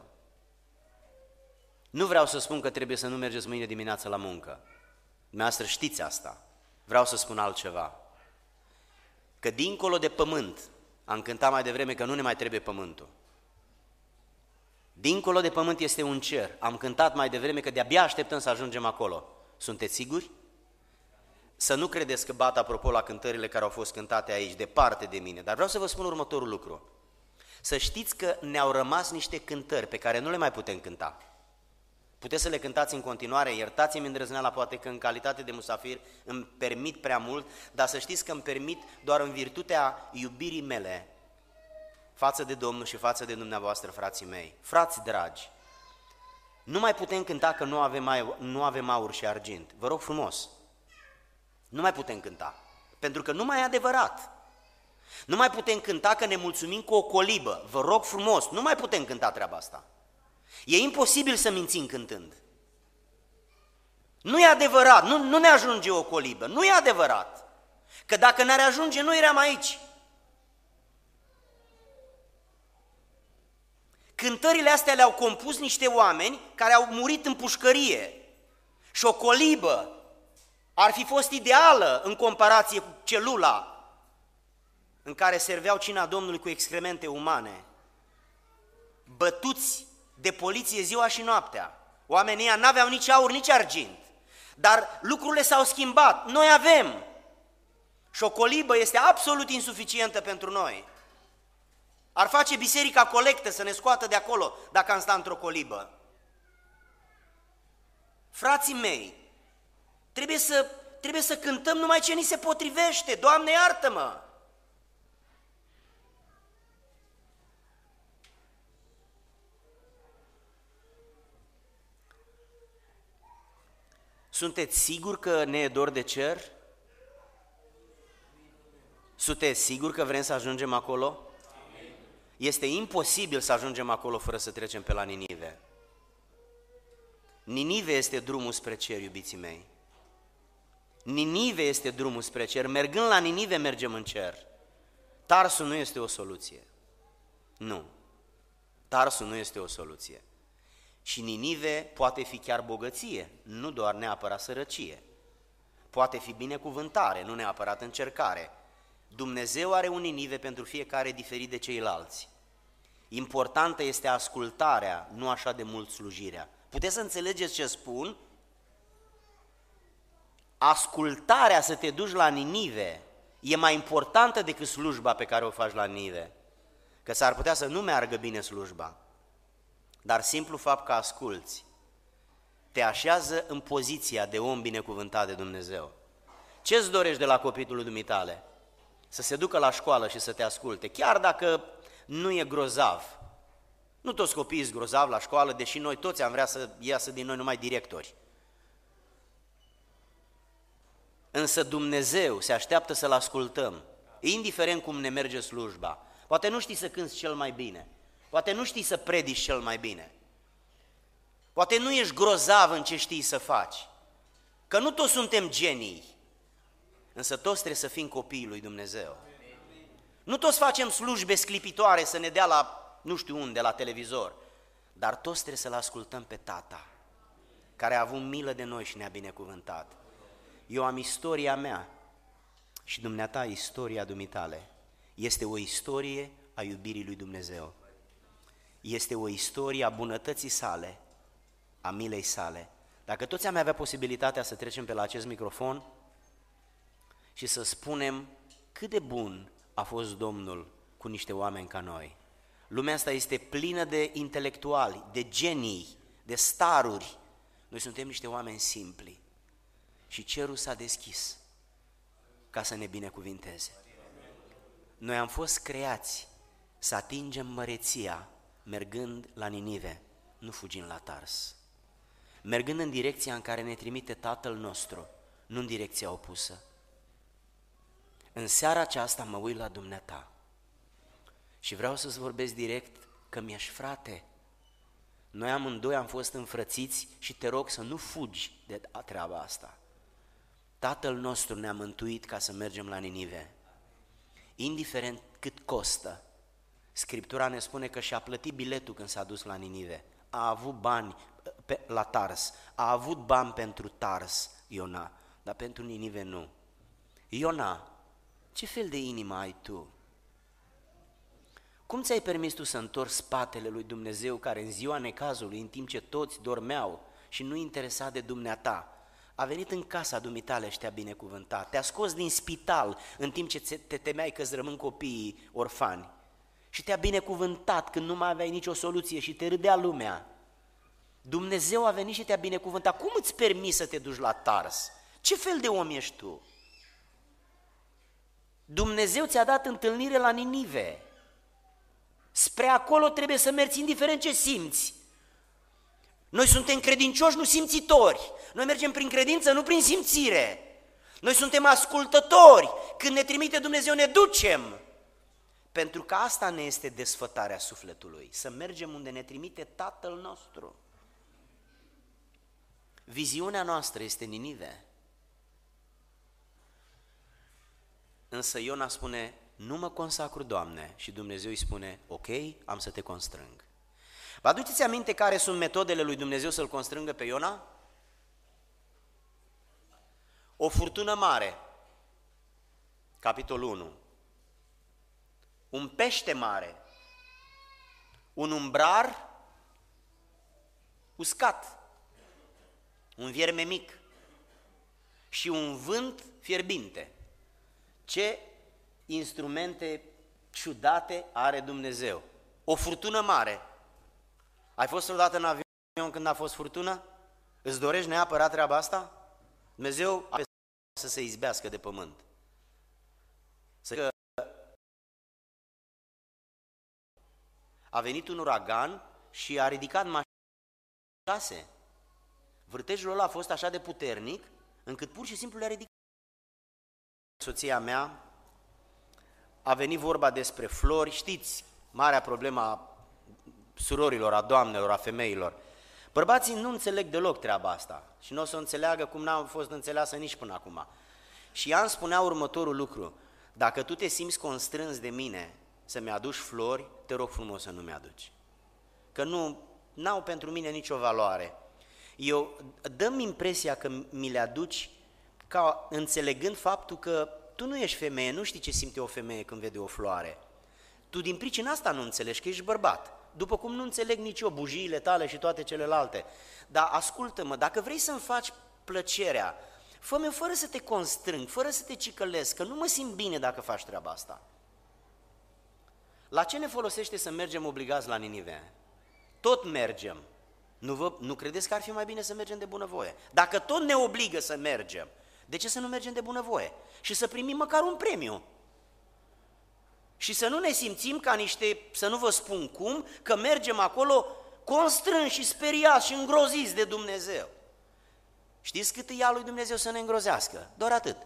Nu vreau să spun că trebuie să nu mergeți mâine dimineață la muncă. Dumneavoastră știți asta. Vreau să spun altceva. Că dincolo de pământ, am cântat mai devreme că nu ne mai trebuie pământul. Dincolo de pământ este un cer. Am cântat mai devreme că de-abia așteptăm să ajungem acolo. Sunteți siguri? Să nu credeți că bat apropo la cântările care au fost cântate aici, departe de mine, dar vreau să vă spun următorul lucru. Să știți că ne-au rămas niște cântări pe care nu le mai putem cânta. Puteți să le cântați în continuare, iertați-mi îndrăzneala, poate că în calitate de musafir îmi permit prea mult, dar să știți că îmi permit doar în virtutea iubirii mele față de Domnul și față de dumneavoastră, frații mei. Frați dragi, nu mai putem cânta că nu avem, mai, nu avem aur și argint. Vă rog frumos, nu mai putem cânta, pentru că nu mai e adevărat. Nu mai putem cânta că ne mulțumim cu o colibă. Vă rog frumos, nu mai putem cânta treaba asta. E imposibil să mințim cântând. Nu e adevărat, nu, nu ne ajunge o colibă, nu e adevărat. Că dacă ne-ar ajunge, nu eram aici. Cântările astea le-au compus niște oameni care au murit în pușcărie. Și o colibă ar fi fost ideală în comparație cu celula în care serveau cina Domnului cu excremente umane. Bătuți de poliție ziua și noaptea. Oamenii ăia n-aveau nici aur, nici argint. Dar lucrurile s-au schimbat. Noi avem. Și o colibă este absolut insuficientă pentru noi. Ar face biserica colectă să ne scoată de acolo dacă am sta într-o colibă. Frații mei, trebuie să, trebuie să cântăm numai ce ni se potrivește. Doamne, iartă-mă! Sunteți siguri că ne e dor de cer? Sunteți siguri că vrem să ajungem acolo? Este imposibil să ajungem acolo fără să trecem pe la Ninive. Ninive este drumul spre cer, iubiții mei. Ninive este drumul spre cer. Mergând la Ninive, mergem în cer. Tarsul nu este o soluție. Nu. Tarsul nu este o soluție. Și Ninive poate fi chiar bogăție, nu doar neapărat sărăcie. Poate fi binecuvântare, nu neapărat încercare. Dumnezeu are un Ninive pentru fiecare diferit de ceilalți. Importantă este ascultarea, nu așa de mult slujirea. Puteți să înțelegeți ce spun? Ascultarea, să te duci la Ninive, e mai importantă decât slujba pe care o faci la Ninive. Că s-ar putea să nu meargă bine slujba, dar simplu fapt că asculți te așează în poziția de om binecuvântat de Dumnezeu. Ce-ți dorești de la copilul dumitale? Să se ducă la școală și să te asculte, chiar dacă nu e grozav. Nu toți copiii sunt grozavi la școală, deși noi toți am vrea să iasă din noi numai directori. Însă Dumnezeu se așteaptă să-L ascultăm, indiferent cum ne merge slujba. Poate nu știi să cânți cel mai bine, poate nu știi să predici cel mai bine, poate nu ești grozav în ce știi să faci, că nu toți suntem genii, însă toți trebuie să fim copiii lui Dumnezeu. Nu toți facem slujbe sclipitoare să ne dea la nu știu unde, la televizor, dar toți trebuie să-L ascultăm pe Tata, care a avut milă de noi și ne-a binecuvântat. Eu am istoria mea și dumneata istoria dumitale. Este o istorie a iubirii lui Dumnezeu. Este o istorie a bunătății sale, a milei sale. Dacă toți am avea posibilitatea să trecem pe la acest microfon și să spunem cât de bun a fost Domnul cu niște oameni ca noi. Lumea asta este plină de intelectuali, de genii, de staruri. Noi suntem niște oameni simpli și cerul s-a deschis ca să ne binecuvinteze. Noi am fost creați să atingem măreția mergând la Ninive, nu fugind la Tars. Mergând în direcția în care ne trimite Tatăl nostru, nu în direcția opusă. În seara aceasta mă uit la dumneata și vreau să-ți vorbesc direct că mi-ești frate. Noi amândoi am fost înfrățiți și te rog să nu fugi de treaba asta. Tatăl nostru ne-a mântuit ca să mergem la Ninive. Indiferent cât costă, Scriptura ne spune că și-a plătit biletul când s-a dus la Ninive. A avut bani pe, la Tars, a avut bani pentru Tars, Iona, dar pentru Ninive nu. Iona, ce fel de inimă ai tu? Cum ți-ai permis tu să întorci spatele lui Dumnezeu care în ziua necazului, în timp ce toți dormeau și nu interesa de dumneata, a venit în casa dumitale și te-a binecuvântat, te-a scos din spital în timp ce te temeai că îți rămân copiii orfani și te-a binecuvântat când nu mai aveai nicio soluție și te râdea lumea. Dumnezeu a venit și te-a binecuvântat. Cum îți permiți să te duci la Tars? Ce fel de om ești tu? Dumnezeu ți-a dat întâlnire la Ninive. Spre acolo trebuie să mergi indiferent ce simți. Noi suntem credincioși, nu simțitori. Noi mergem prin credință, nu prin simțire. Noi suntem ascultători. Când ne trimite Dumnezeu, ne ducem. Pentru că asta ne este desfătarea sufletului. Să mergem unde ne trimite Tatăl nostru. Viziunea noastră este Ninive. Însă Iona spune, nu mă consacru, Doamne, și Dumnezeu îi spune, ok, am să te constrâng. Vă aduceți aminte care sunt metodele lui Dumnezeu să-l constrângă pe Iona? O furtună mare, capitolul unu, un pește mare, un umbrar uscat, un vierme mic și un vânt fierbinte. Ce instrumente ciudate are Dumnezeu! O furtună mare. Ai fost odată în avion când a fost furtună? Îți dorești neapărat treaba asta? Dumnezeu are să se izbească de pământ. Să a venit un uragan și a ridicat mașini. Vârtejul ăla a fost așa de puternic încât pur și simplu le-a ridicat. Soția mea, a venit vorba despre flori, știți, marea problemă a surorilor, a doamnelor, a femeilor. Bărbații nu înțeleg deloc treaba asta și nu o să o înțeleagă cum n-am fost înțeleasă nici până acum. Și ea îmi spunea următorul lucru, dacă tu te simți constrâns de mine să-mi aduci flori, te rog frumos să nu mi-aduci. Că nu n-au pentru mine nicio valoare. Eu dăm impresia că mi le aduci ca înțelegând faptul că tu nu ești femeie, nu știi ce simte o femeie când vede o floare. Tu din pricina asta nu înțelegi că ești bărbat, după cum nu înțeleg nici eu bujiile tale și toate celelalte. Dar ascultă-mă, dacă vrei să-mi faci plăcerea, fă-mi-o fără să te constrâng, fără să te cicălesc, că nu mă simt bine dacă faci treaba asta. La ce ne folosește să mergem obligați la Ninive? Tot mergem. Nu, vă, nu credeți că ar fi mai bine să mergem de bunăvoie? Dacă tot ne obligă să mergem, de ce să nu mergem de bunăvoie? Și să primim măcar un premiu. Și să nu ne simțim ca niște, să nu vă spun cum, că mergem acolo constrânși și speriați și îngroziți de Dumnezeu. Știți cât îi ia lui Dumnezeu să ne îngrozească? Doar atât.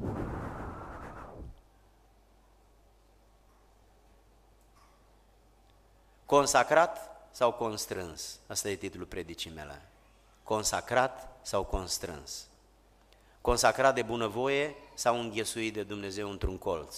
Consacrat sau constrâns? Asta e titlul predicii mele. Consacrat sau constrâns? Consacrat de bunăvoie sau înghesuit de Dumnezeu într-un colț?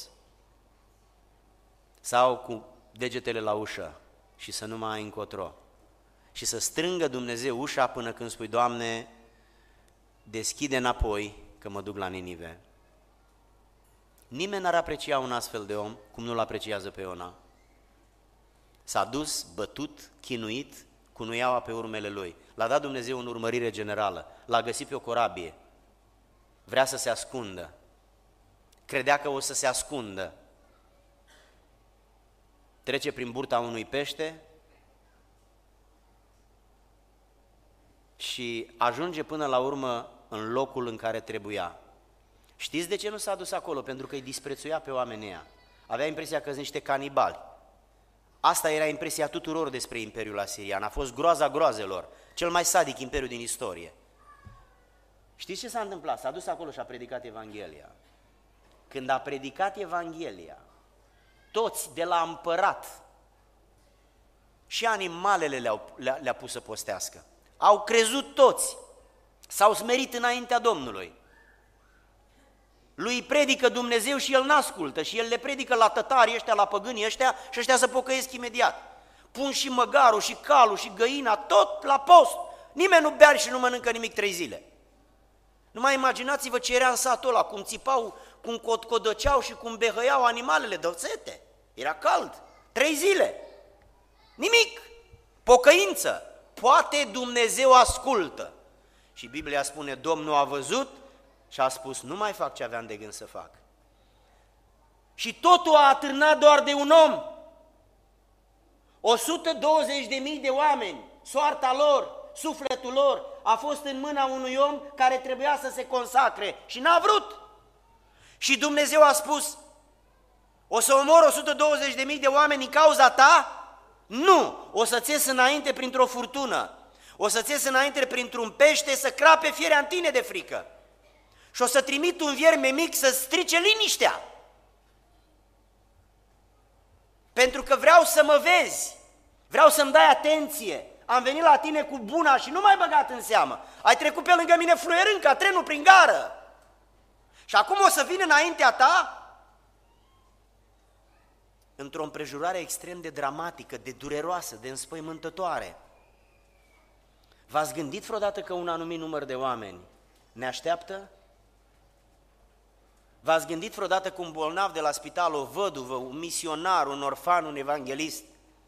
Sau cu degetele la ușă și să nu mai ai încotro? Și să strângă Dumnezeu ușa până când spui, Doamne, deschide înapoi că mă duc la Ninive. Nimeni n-ar aprecia un astfel de om cum nu-l apreciază pe Iona. S-a dus, bătut, chinuit, cu nuiaua pe urmele lui. L-a dat Dumnezeu în urmărire generală, l-a găsit pe o corabie. Vrea să se ascundă. Credea că o să se ascundă. Trece prin burta unui pește și ajunge până la urmă în locul în care trebuia. Știți de ce nu s-a dus acolo? Pentru că îi disprețuia pe oamenii ăia. Avea impresia că sunt niște canibali. Asta era impresia tuturor despre Imperiul Asirian. A fost groaza groazelor, cel mai sadic imperiu din istorie. Știți ce s-a întâmplat? S-a dus acolo și a predicat Evanghelia. Când a predicat Evanghelia, toți de la împărat și animalele le-au, le-a, le-a pus să postească. Au crezut toți, s-au smerit înaintea Domnului. Lui predică Dumnezeu și el n-ascultă și el le predică la tătarii ăștia, la păgânii ăștia și ăștia se pocăiesc imediat. Pun și măgarul, și calul, și găina, tot la post. Nimeni nu bea și nu mănâncă nimic trei zile. Numai imaginați-vă ce era în satul ăla, cum țipau, cum codăceau și cum behăiau animalele de sete. Era cald. Trei zile. Nimic. Pocăință. Poate Dumnezeu ascultă. Și Biblia spune, Domnul a văzut și a spus, nu mai fac ce aveam de gând să fac. Și totul a atârnat doar de un om. o sută douăzeci de mii de oameni, soarta lor, sufletul lor a fost în mâna unui om care trebuia să se consacre și n-a vrut. Și Dumnezeu a spus, o să omor o sută douăzeci de mii de oameni în cauza ta? Nu! O să-ți ies înainte printr-o furtună, o să-ți ies înainte printr-un pește să crape fierea în tine de frică și o să trimit un vierme mic să strice liniștea. Pentru că vreau să mă vezi, vreau să-mi dai atenție. Am venit la tine cu buna și nu m-ai băgat în seamă. Ai trecut pe lângă mine fluierând ca trenul prin gară. Și acum o să vin înaintea ta? Într-o împrejurare extrem de dramatică, de dureroasă, de înspăimântătoare. V-ați gândit vreodată că un anumit număr de oameni ne așteaptă? V-ați gândit vreodată că un bolnav de la spital, o văduvă, un misionar, un orfan, un evanghelist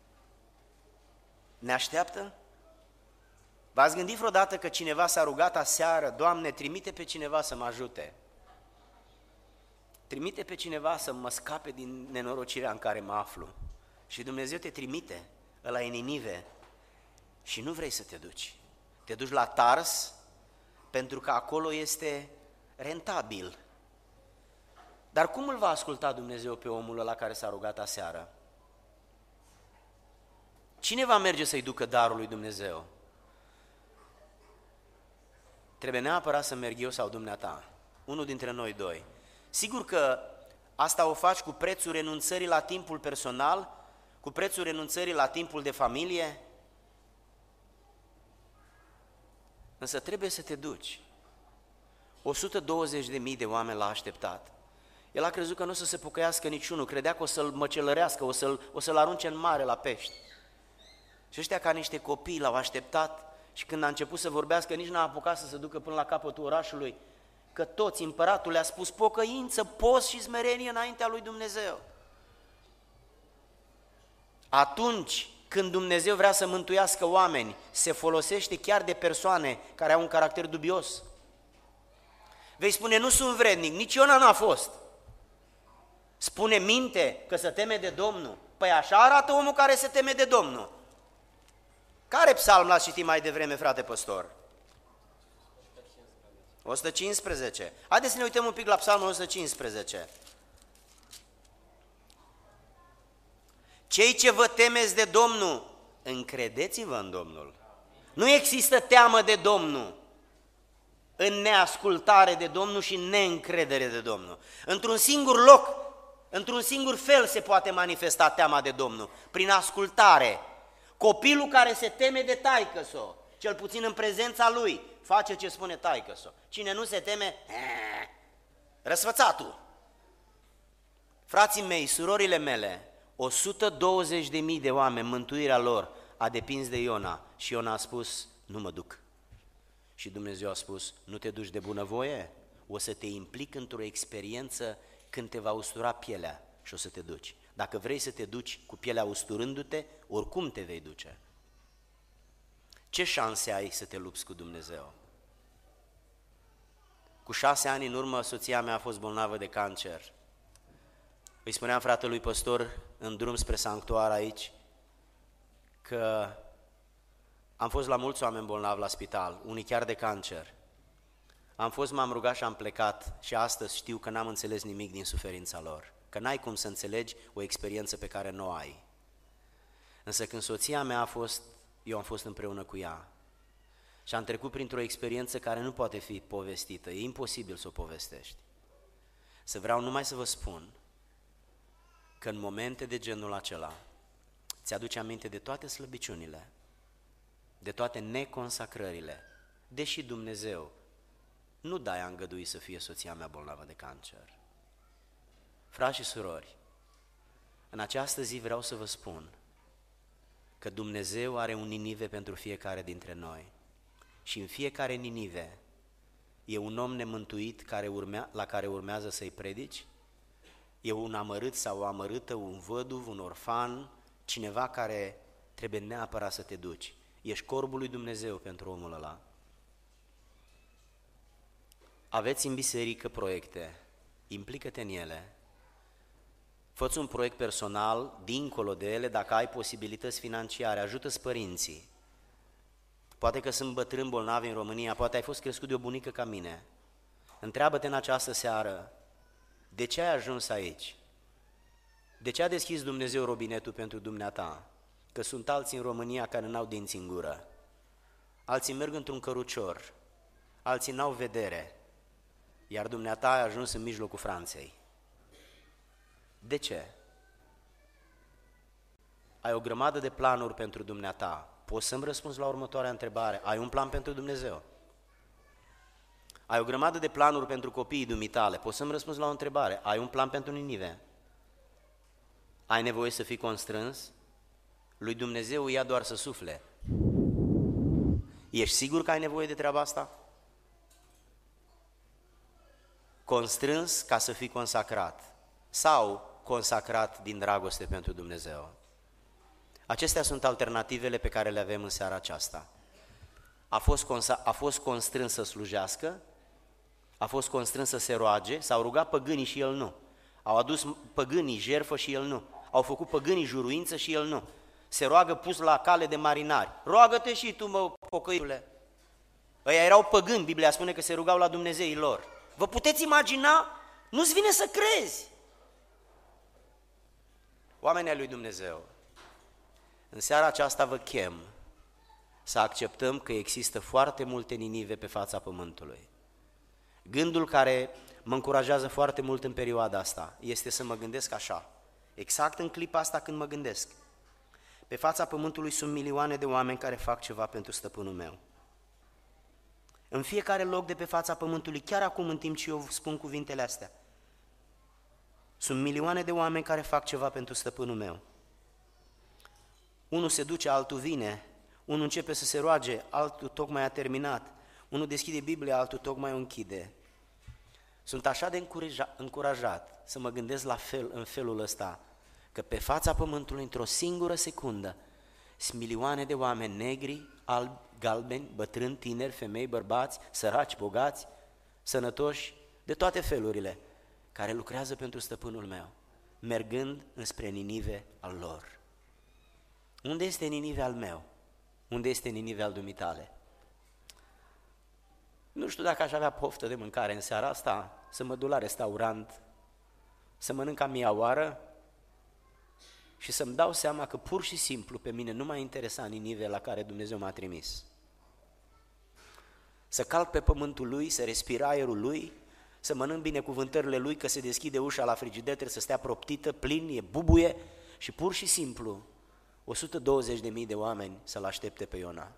ne așteaptă? V-ați gândit vreodată că cineva s-a rugat aseară, Doamne, trimite pe cineva să mă ajute? Trimite pe cineva să mă scape din nenorocirea în care mă aflu. Și Dumnezeu te trimite, ăla e Ninive, și nu vrei să te duci. Te duci la Tars pentru că acolo este rentabil. Dar cum îl va asculta Dumnezeu pe omul ăla care s-a rugat aseară? Cine va merge să-i ducă darul lui Dumnezeu? Trebuie neapărat să merg eu sau dumneata, unul dintre noi doi. Sigur că asta o faci cu prețul renunțării la timpul personal, cu prețul renunțării la timpul de familie, însă trebuie să te duci. o sută douăzeci de mii de oameni l-a așteptat. El a crezut că nu o să se pocăiască niciunul, credea că o să-l măcelărească, o să-l, o să-l arunce în mare la pești. Și ăștia ca niște copii l-au așteptat și când a început să vorbească nici n-a apucat să se ducă până la capătul orașului, că toți, împăratul le-a spus pocăință, post și smerenie înaintea lui Dumnezeu. Atunci când Dumnezeu vrea să mântuiască oameni, se folosește chiar de persoane care au un caracter dubios. Vei spune, nu sunt vrednic, nici Iona n-a fost. Spune, minte că se teme de Domnul. Păi așa arată omul care se teme de Domnul. Care psalm l-ați citit mai devreme, frate păstor? o sută cincisprezece. Haideți să ne uităm un pic la psalmul o sută cincisprezece. Cei ce vă temeți de Domnul, încredeți-vă în Domnul. Nu există teamă de Domnul în neascultare de Domnul și în neîncredere de Domnul. Într-un singur loc, într-un singur fel se poate manifesta teama de Domnul, prin ascultare. Copilul care se teme de taică-s-o, cel puțin în prezența lui, face ce spune taică-s-o. Cine nu se teme, răsfățatul. Frații mei, surorile mele, o sută douăzeci de mii de oameni, mântuirea lor a depins de Iona și Iona a spus, nu mă duc. Și Dumnezeu a spus, nu te duci de bunăvoie? O să te implic într-o experiență când te va ustura pielea și o să te duci. Dacă vrei să te duci cu pielea usturându-te, oricum te vei duce. Ce șanse ai să te lupți cu Dumnezeu? Cu șase ani în urmă, soția mea a fost bolnavă de cancer. Îi spuneam fratelui păstor în drum spre sanctuar aici că am fost la mulți oameni bolnavi la spital, unii chiar de cancer. Am fost, m-am rugat și am plecat și astăzi știu că n-am înțeles nimic din suferința lor, că n-ai cum să înțelegi o experiență pe care nu o ai. Însă când soția mea a fost, eu am fost împreună cu ea și am trecut printr-o experiență care nu poate fi povestită, e imposibil să o povestești. Să vreau numai să vă spun că în momente de genul acela ți-aduce aminte de toate slăbiciunile, de toate neconsacrările, deși Dumnezeu nu de-aia a îngăduit să fie soția mea bolnavă de cancer. Frați și surori, în această zi vreau să vă spun că Dumnezeu are un Ninive pentru fiecare dintre noi și în fiecare Ninive e un om nemântuit care urmea, la care urmează să-i predici, e un amărât sau o amărâtă, un văduv, un orfan, cineva care trebuie neapărat să te duci. Ești corbul lui Dumnezeu pentru omul ăla. Aveți în biserică proiecte, implică-te în ele. Fă-ți un proiect personal, dincolo de ele, dacă ai posibilități financiare, ajută-ți părinții. Poate că sunt bătrâni bolnavi în România, poate ai fost crescut de o bunică ca mine. Întreabă-te în această seară, de ce ai ajuns aici? De ce a deschis Dumnezeu robinetul pentru dumneata? Că sunt alții în România care n-au dinți în gură, alții merg într-un cărucior, alții n-au vedere, iar dumneata ai ajuns în mijlocul Franței. De ce? Ai o grămadă de planuri pentru dumneata, poți să-mi răspunzi la următoarea întrebare? Ai un plan pentru Dumnezeu? Ai o grămadă de planuri pentru copiii dumitale, poți să-mi răspunzi la o întrebare? Ai un plan pentru Ninive? Ai nevoie să fii constrâns? Lui Dumnezeu ia doar să sufle. Ești sigur că ai nevoie de treaba asta? Constrâns ca să fii consacrat sau consacrat din dragoste pentru Dumnezeu. Acestea sunt alternativele pe care le avem în seara aceasta. A fost, consa- a fost constrâns să slujească, a fost constrâns să se roage, s-au rugat păgânii și el nu. Au adus păgânii jertfă și el nu. Au făcut păgânii juruință și el nu. Se roagă pus la cale de marinari. Roagă-te și tu, mă, pocăiule. Ăia erau păgâni, Biblia spune că se rugau la Dumnezeii lor. Vă puteți imagina? Nu-ți vine să crezi. Oamenii ai lui Dumnezeu, în seara aceasta vă chem să acceptăm că există foarte multe Ninive pe fața pământului. Gândul care mă încurajează foarte mult în perioada asta este să mă gândesc așa, exact în clipa asta când mă gândesc. Pe fața pământului sunt milioane de oameni care fac ceva pentru stăpânul meu. În fiecare loc de pe fața pământului, chiar acum în timp ce eu spun cuvintele astea, sunt milioane de oameni care fac ceva pentru stăpânul meu. Unul se duce, altul vine, unul începe să se roage, altul tocmai a terminat, unul deschide Biblia, altul tocmai o închide. Sunt așa de încurajat să mă gândesc la fel, în felul ăsta, că pe fața pământului, într-o singură secundă, sunt milioane de oameni negri, albi, galbeni, bătrâni, tineri, femei, bărbați, săraci, bogați, sănătoși, de toate felurile, care lucrează pentru stăpânul meu, mergând înspre Ninive al lor. Unde este Ninive al meu? Unde este Ninive al dumitale? Nu știu dacă aș avea poftă de mâncare în seara asta, să mă duc la restaurant, să mănânc a mia oară și să-mi dau seama că pur și simplu pe mine nu m-a interesat Ninive la care Dumnezeu m-a trimis. Să calc pe pământul Lui, să respir aerul Lui, să mănânc binecuvântările Lui, că se deschide ușa la frigider, trebuie să stea proptită, plin, e bubuie și pur și simplu o sută douăzeci de mii de oameni să-L aștepte pe Iona.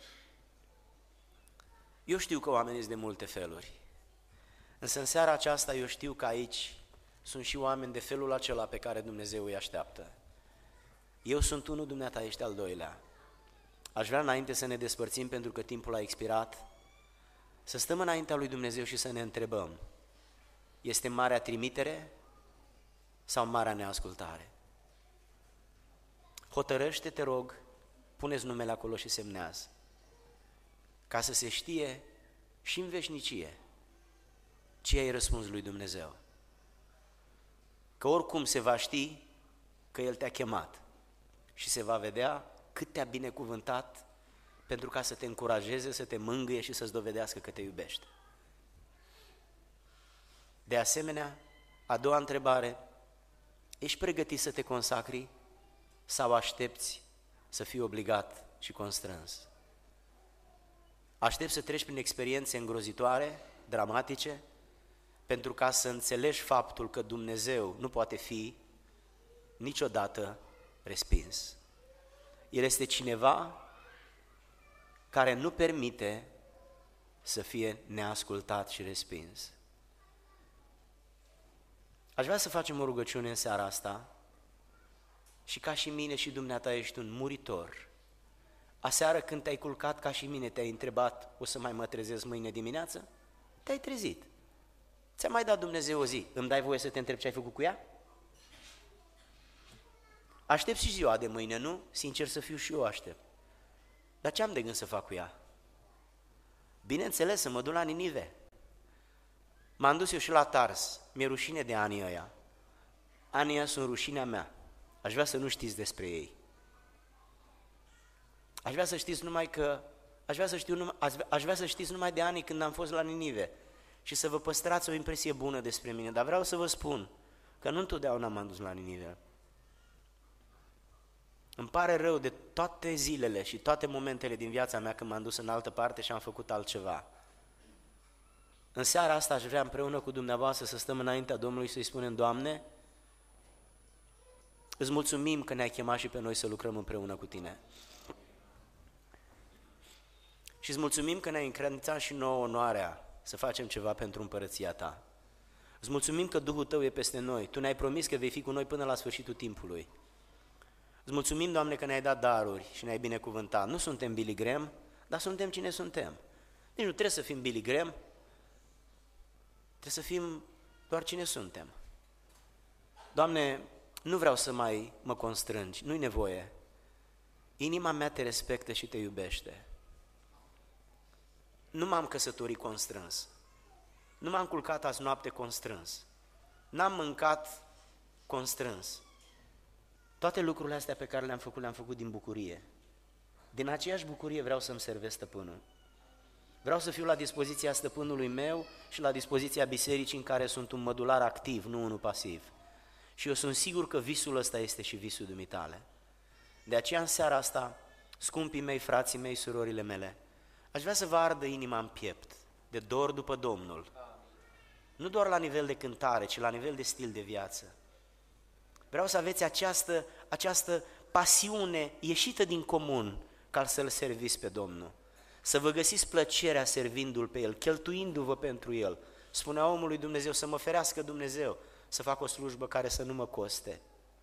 Eu știu că oamenii sunt de multe feluri, însă în seara aceasta eu știu că aici sunt și oameni de felul acela pe care Dumnezeu îi așteaptă. Eu sunt unul, dumneata ești al doilea. Aș vrea înainte să ne despărțim pentru că timpul a expirat, să stăm înaintea lui Dumnezeu și să ne întrebăm, este marea trimitere sau marea neascultare? Hotărăște, te rog, puneți numele acolo și semnează, ca să se știe și în veșnicie ce ai răspuns lui Dumnezeu. Că oricum se va ști că El te-a chemat și se va vedea cât te-a binecuvântat pentru ca să te încurajeze, să te mângâie și să-ți dovedească că te iubește. De asemenea, a doua întrebare, ești pregătit să te consacri sau aștepți să fii obligat și constrâns? Aștepți să treci prin experiențe îngrozitoare, dramatice, pentru ca să înțelegi faptul că Dumnezeu nu poate fi niciodată respins. El este cineva care nu permite să fie neascultat și respins. Aș vrea să facem o rugăciune în seara asta și ca și mine și dumneata ești un muritor. Aseară când te-ai culcat ca și mine te-ai întrebat, o să mai mă trezesc mâine dimineață? Te-ai trezit. Ți-a mai dat Dumnezeu o zi, îmi dai voie să te întreb ce ai făcut cu ea? Aștept și ziua de mâine, nu? Sincer să fiu și eu aștept. Dar ce am de gând să fac cu ea? Bineînțeles, să mă duc la Ninive. M-am dus eu și la Tars, mi-e rușine de anii ăia. Anii ăia sunt rușinea mea. Aș vrea să nu știți despre ei. Aș vrea să știți numai că, aș vrea să știu numai, aș vrea să știți numai de anii când am fost la Ninive și să vă păstrați o impresie bună despre mine, dar vreau să vă spun că nu întotdeauna m-am dus la Ninive. Îmi pare rău de toate zilele și toate momentele din viața mea când m-am dus în altă parte și am făcut altceva. În seara asta aș vrea împreună cu dumneavoastră să stăm înaintea Domnului și să-i spunem, Doamne, îți mulțumim că ne-ai chemat și pe noi să lucrăm împreună cu Tine. Și îți mulțumim că ne-ai încredințat și nouă onoarea să facem ceva pentru împărăția ta. Îți mulțumim că Duhul tău e peste noi. Tu ne-ai promis că vei fi cu noi până la sfârșitul timpului. Îți mulțumim, Doamne, că ne-ai dat daruri și ne-ai binecuvântat. Nu suntem Billy Graham, dar suntem cine suntem. Nici nu trebuie să fim Billy Graham, trebuie să fim doar cine suntem. Doamne, nu vreau să mai mă constrângi, nu-i nevoie. Inima mea te respectă și te iubește. Nu m-am căsătorit constrâns, nu m-am culcat azi noapte constrâns, n-am mâncat constrâns. Toate lucrurile astea pe care le-am făcut, le-am făcut din bucurie. Din aceeași bucurie vreau să-mi servesc stăpânul. Vreau să fiu la dispoziția stăpânului meu și la dispoziția bisericii în care sunt un mădular activ, nu unul pasiv. Și eu sunt sigur că visul ăsta este și visul dumitale. De aceea în seara asta, scumpii mei, frații mei, surorile mele, aș vrea să vă ardă inima în piept, de dor după Domnul. Nu doar la nivel de cântare, ci la nivel de stil de viață. Vreau să aveți această, această pasiune ieșită din comun ca să-L serviți pe Domnul. Să vă găsiți plăcerea servindu-L pe El, cheltuindu-vă pentru El. Spunea omul lui Dumnezeu, să mă ferească Dumnezeu, să fac o slujbă care să nu mă coste.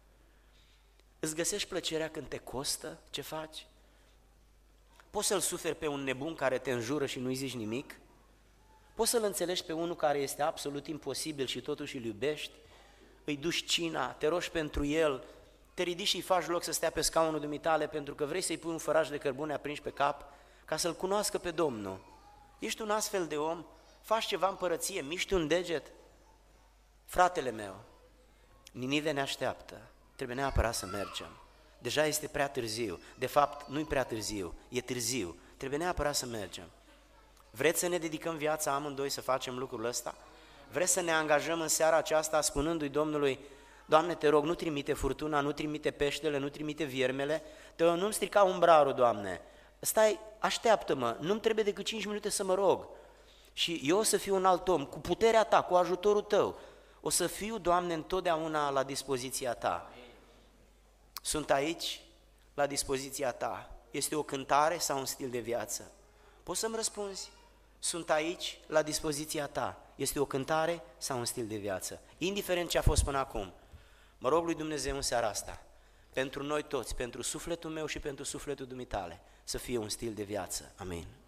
Îți găsești plăcerea când te costă ce faci? Poți să-l suferi pe un nebun care te înjură și nu-i zici nimic? Poți să-l înțelegi pe unul care este absolut imposibil și totuși îl iubești? Îi duci cina, te rogi pentru el, te ridici și îi faci loc să stea pe scaunul dumitale pentru că vrei să-i pui un făraj de cărbune aprins pe cap ca să-L cunoască pe Domnul. Ești un astfel de om? Faci ceva împărăție, miști un deget? Fratele meu, Ninive ne așteaptă, trebuie neapărat să mergem. Deja este prea târziu, de fapt nu-i prea târziu, e târziu, trebuie neapărat să mergem. Vreți să ne dedicăm viața amândoi să facem lucrul ăsta? Vreți să ne angajăm în seara aceasta spunându-i Domnului, Doamne, te rog, nu trimite furtuna, nu trimite peștele, nu trimite viermele, te rog, nu-mi strica umbrarul, Doamne, stai, așteaptă-mă, nu-mi trebuie decât cinci minute să mă rog și eu o să fiu un alt om, cu puterea Ta, cu ajutorul Tău, o să fiu, Doamne, întotdeauna la dispoziția Ta. Sunt aici, la dispoziția Ta. Este o cântare sau un stil de viață? Poți să-mi răspunzi? Sunt aici, la dispoziția Ta. Este o cântare sau un stil de viață? Indiferent ce a fost până acum, mă rog lui Dumnezeu în seara asta, pentru noi toți, pentru sufletul meu și pentru sufletul dumitale, să fie un stil de viață. Amin.